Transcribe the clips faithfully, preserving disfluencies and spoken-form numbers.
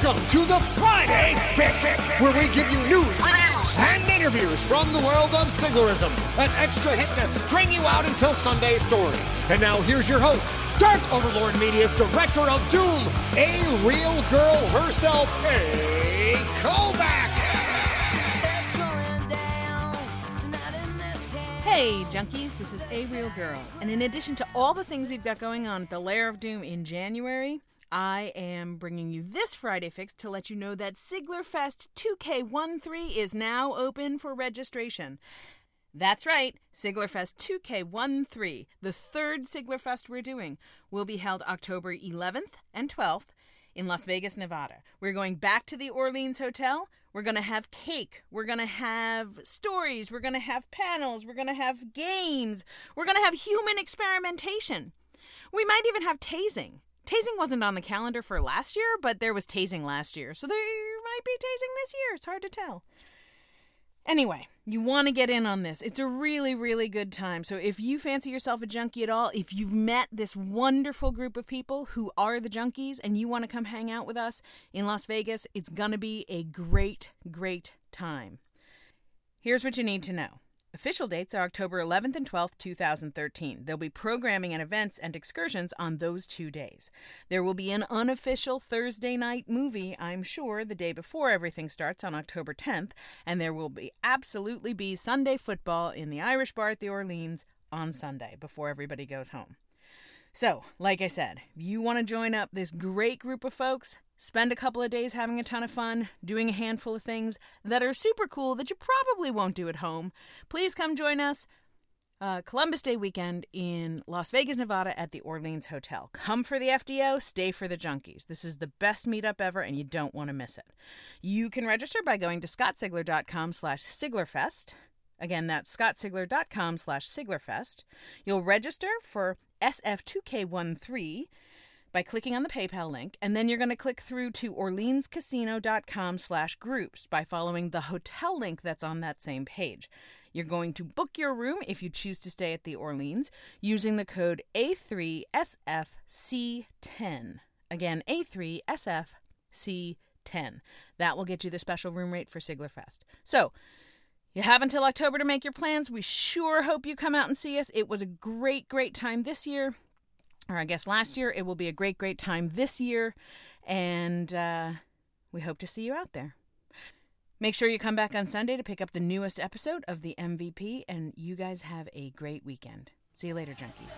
Welcome to the Friday Fix, where we give you news, reviews, and interviews from the world of Siglerism. An extra hit to string you out until Sunday's story. And now here's your host, Dark Overlord Media's Director of Doom, a real girl herself, A. Kovacs. Hey junkies, this is A Real Girl, and in addition to all the things we've got going on at the Lair of Doom in January, I am bringing you this Friday Fix to let you know that Siglerfest two K thirteen is now open for registration. That's right, Siglerfest two K thirteen, the third Siglerfest we're doing, will be held October eleventh and twelfth in Las Vegas, Nevada. We're going back to the Orleans Hotel. We're going to have cake. We're going to have stories. We're going to have panels. We're going to have games. We're going to have human experimentation. We might even have tasing. Tasing wasn't on the calendar for last year, but there was tasing last year. So there might be tasing this year. It's hard to tell. Anyway, you want to get in on this. It's a really, really good time. So if you fancy yourself a junkie at all, if you've met this wonderful group of people who are the junkies and you want to come hang out with us in Las Vegas, it's going to be a great, great time. Here's what you need to know. Official dates are October eleventh and twelfth, twenty thirteen. There'll be programming and events and excursions on those two days. There will be an unofficial Thursday night movie, I'm sure, the day before everything starts on October tenth, and there will be absolutely be Sunday football in the Irish Bar at the Orleans on Sunday before everybody goes home. So, like I said, if you want to join up this great group of folks, spend a couple of days having a ton of fun, doing a handful of things that are super cool that you probably won't do at home, please come join us uh, Columbus Day weekend in Las Vegas, Nevada at the Orleans Hotel. Come for the F D O, stay for the junkies. This is the best meetup ever, and you don't want to miss it. You can register by going to scottsigler.com slash Siglerfest. Again, that's scottsigler.com slash Siglerfest. You'll register for S F two K thirteen by clicking on the PayPal link, and then you're going to click through to orleanscasino.com slash groups by following the hotel link that's on that same page. You're going to book your room if you choose to stay at the Orleans using the code A three S F C ten. Again, A three S F C ten. That will get you the special room rate for Siglerfest. So, you have until October to make your plans. We sure hope you come out and see us. It was a great, great time this year. Or I guess last year. It will be a great, great time this year. And uh, we hope to see you out there. Make sure you come back on Sunday to pick up the newest episode of the M V P. And you guys have a great weekend. See you later, junkies.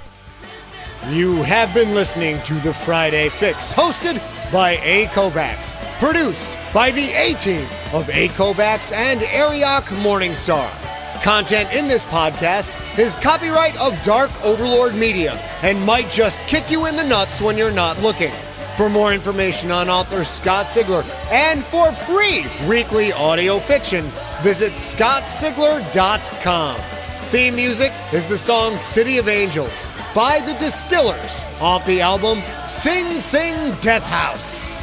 You have been listening to the Friday Fix, hosted by A. Kovacs, produced by the A-Team of A. Kovacs and Ariok Morningstar. Content in this podcast is copyright of Dark Overlord Media and might just kick you in the nuts when you're not looking. For more information on author Scott Sigler and for free weekly audio fiction, visit scott sigler dot com. Theme music is the song City of Angels by The Distillers off the album Sing Sing Death House.